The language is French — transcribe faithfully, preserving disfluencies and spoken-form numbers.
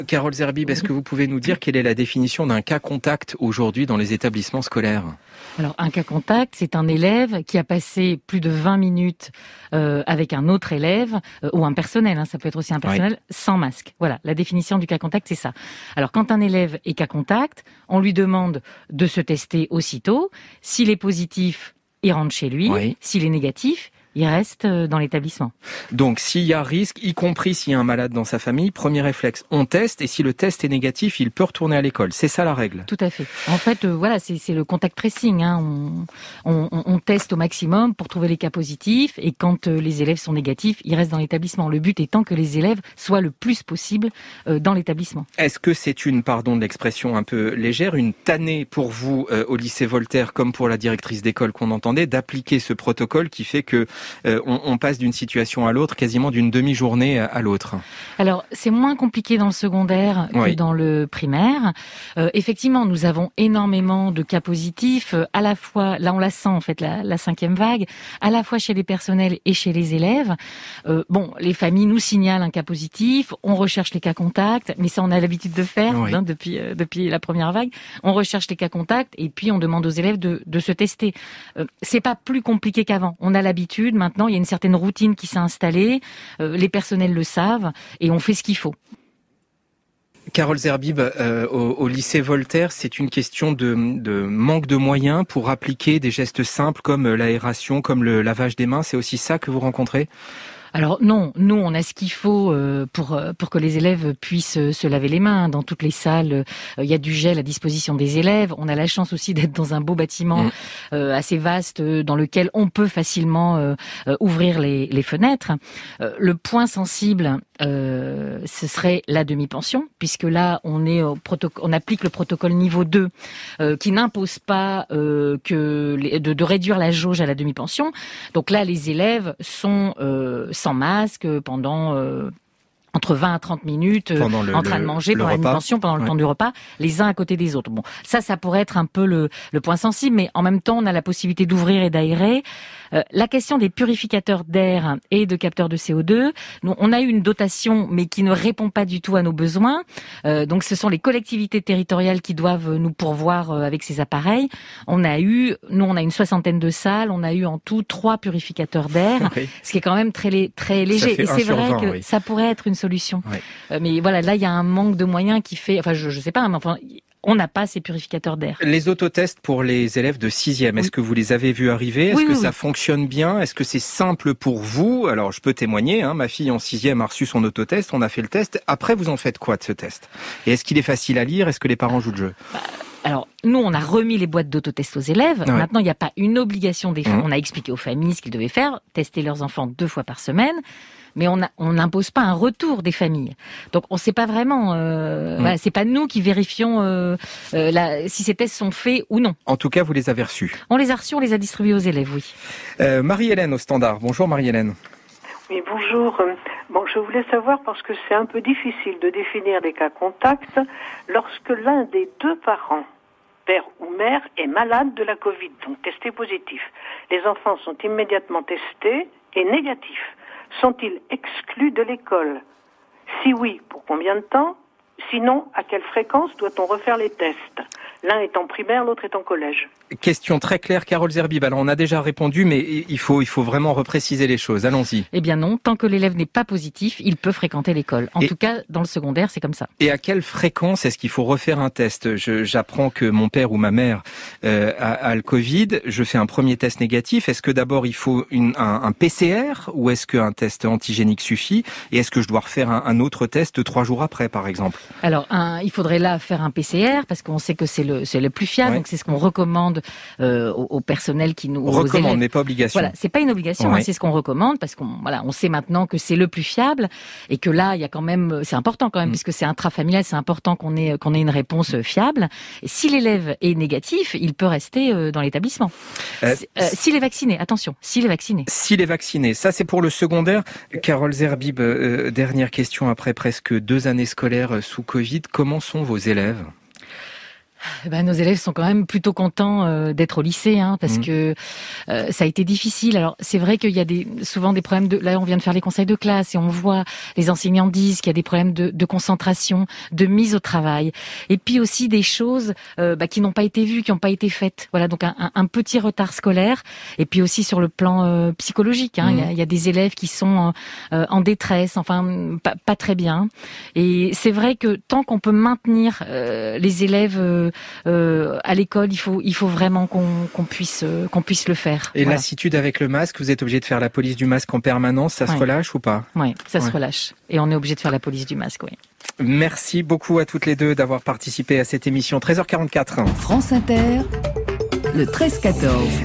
Carole Zerbib, est-ce que vous pouvez nous dire quelle est la définition d'un cas contact aujourd'hui dans les établissements scolaires ? Alors, un cas contact, c'est un élève qui a passé plus de vingt minutes euh, avec un autre élève, euh, ou un personnel, hein, ça peut être aussi un personnel, oui. sans masque. Voilà, la définition du cas contact, c'est ça. Alors, quand un élève est cas contact, on lui demande de se tester aussitôt. S'il est positif, il rentre chez lui. Oui. S'il est négatif, il reste dans l'établissement. Donc, s'il y a risque, y compris s'il y a un malade dans sa famille, premier réflexe, on teste, et si le test est négatif, il peut retourner à l'école. C'est ça la règle. Tout à fait. En fait, euh, voilà, c'est, c'est le contact tracing. Hein. On, on, on teste au maximum pour trouver les cas positifs, et quand euh, les élèves sont négatifs, ils restent dans l'établissement. Le but étant que les élèves soient le plus possible euh, dans l'établissement. Est-ce que c'est une, pardon de l'expression un peu légère, une tannée pour vous euh, au lycée Voltaire, comme pour la directrice d'école qu'on entendait, d'appliquer ce protocole qui fait que Euh, on, on passe d'une situation à l'autre, quasiment d'une demi-journée à l'autre? Alors, c'est moins compliqué dans le secondaire oui. que dans le primaire. Euh, effectivement, nous avons énormément de cas positifs, euh, à la fois, là on la sent en fait, la, la cinquième vague, à la fois chez les personnels et chez les élèves. Euh, bon, les familles nous signalent un cas positif, on recherche les cas contacts, mais ça on a l'habitude de faire oui. hein, depuis, euh, depuis la première vague. On recherche les cas contacts et puis on demande aux élèves de, de se tester. Euh, c'est pas plus compliqué qu'avant, on a l'habitude. Maintenant, il y a une certaine routine qui s'est installée, euh, les personnels le savent, et on fait ce qu'il faut. Carole Zerbib, euh, au, au lycée Voltaire, c'est une question de, de manque de moyens pour appliquer des gestes simples comme l'aération, comme le lavage des mains. C'est aussi ça que vous rencontrez ? Alors non, nous on a ce qu'il faut euh, pour pour que les élèves puissent se laver les mains. Dans toutes les salles, euh, il y a du gel à disposition des élèves. On a la chance aussi d'être dans un beau bâtiment mmh. euh, assez vaste euh, dans lequel on peut facilement euh, euh, ouvrir les, les fenêtres. Euh, le point sensible, euh, ce serait la demi-pension, puisque là on est au protoc- on applique le protocole niveau deux euh, qui n'impose pas euh, que les, de, de réduire la jauge à la demi-pension. Donc là les élèves sont euh, sans masque pendant euh, entre vingt à trente minutes euh, le, en train de manger pendant la demi-pension, pendant le ouais. temps du repas, les uns à côté des autres. Bon, ça, ça pourrait être un peu le, le point sensible, mais en même temps, on a la possibilité d'ouvrir et d'aérer. Euh, la question des purificateurs d'air et de capteurs de C O deux, nous, on a eu une dotation, mais qui ne répond pas du tout à nos besoins. Euh, donc, ce sont les collectivités territoriales qui doivent nous pourvoir euh, avec ces appareils. On a eu, nous, on a une soixantaine de salles, on a eu en tout trois purificateurs d'air, okay. ce qui est quand même très, très léger. Et c'est vrai vingt, que oui. ça pourrait être une solution. Oui. Euh, mais voilà, là, il y a un manque de moyens qui fait, enfin, je, je sais pas, mais enfin, on n'a pas ces purificateurs d'air. Les autotests pour les élèves de sixième, est-ce oui. que vous les avez vus arriver ? Est-ce oui, que oui, ça oui. fonctionne bien ? Est-ce que c'est simple pour vous ? Alors, je peux témoigner, hein, ma fille en sixième a reçu son autotest, on a fait le test. Après, vous en faites quoi de ce test ? Et est-ce qu'il est facile à lire ? Est-ce que les parents jouent le jeu ? bah... Alors, nous, on a remis les boîtes d'autotest aux élèves. Ouais. Maintenant, il n'y a pas une obligation des mmh. On a expliqué aux familles ce qu'ils devaient faire, tester leurs enfants deux fois par semaine. Mais on n'impose pas un retour des familles. Donc, on ne sait pas vraiment. Euh, mmh. voilà, c'est pas nous qui vérifions euh, euh, la, si ces tests sont faits ou non. En tout cas, vous les avez reçus. On les a reçus, on les a distribués aux élèves, oui. Euh, Marie-Hélène au standard. Bonjour Marie-Hélène. Oui, bonjour. Bon, je voulais savoir, parce que c'est un peu difficile de définir les cas contacts, lorsque l'un des deux parents, père ou mère, est malade de la Covid, donc testé positif. Les enfants sont immédiatement testés et négatifs. Sont-ils exclus de l'école ? Si oui, pour combien de temps ? Sinon, à quelle fréquence doit-on refaire les tests ? L'un est en primaire, l'autre est en collège. Question très claire, Carole Zerbib. Alors, on a déjà répondu, mais il faut, il faut vraiment repréciser les choses. Allons-y. Eh bien non, tant que l'élève n'est pas positif, il peut fréquenter l'école. En et, tout cas, dans le secondaire, c'est comme ça. Et à quelle fréquence est-ce qu'il faut refaire un test ? Je, J'apprends que mon père ou ma mère euh, a, a le Covid. Je fais un premier test négatif. Est-ce que d'abord, il faut une, un, un P C R ou est-ce qu'un test antigénique suffit ? Et est-ce que je dois refaire un, un autre test trois jours après, par exemple ? Alors, un, il faudrait là faire un P C R parce qu'on sait que c'est le, c'est le plus fiable. Ouais. Donc, c'est ce qu'on recommande euh, au, au personnel qui nous... Recommande, mais pas obligation. Voilà, c'est pas une obligation, ouais. hein, c'est ce qu'on recommande parce qu'on voilà, on sait maintenant que c'est le plus fiable et que là, il y a quand même... C'est important quand même, mmh. puisque c'est intrafamilial, c'est important qu'on ait, qu'on ait une réponse fiable. Et si l'élève est négatif, il peut rester euh, dans l'établissement. Euh, euh, s'il est vacciné, attention, s'il est vacciné. S'il est vacciné, ça c'est pour le secondaire. Carole Zerbib, euh, dernière question après presque deux années scolaires sous Covid. Comment sont vos élèves ? Ben, nos élèves sont quand même plutôt contents euh, d'être au lycée, hein, parce mmh. que euh, ça a été difficile. Alors c'est vrai qu'il y a des, souvent des problèmes de. Là, on vient de faire les conseils de classe et on voit les enseignants disent qu'il y a des problèmes de, de concentration, de mise au travail, et puis aussi des choses euh, bah, qui n'ont pas été vues, qui n'ont pas été faites. Voilà, donc un, un petit retard scolaire, et puis aussi sur le plan euh, psychologique. Hein, mmh. il, y a, il y a des élèves qui sont euh, en détresse, enfin pas, pas très bien. Et c'est vrai que tant qu'on peut maintenir euh, les élèves euh, Euh, à l'école, il faut, il faut vraiment qu'on, qu'on puisse, euh, qu'on puisse le faire. Et voilà. Lassitude avec le masque, vous êtes obligé de faire la police du masque en permanence, ça ouais. se relâche ou pas? Oui, ça ouais. se relâche. Et on est obligé de faire la police du masque, oui. Merci beaucoup à toutes les deux d'avoir participé à cette émission. treize heures quarante-quatre. France Inter, le treize quatorze.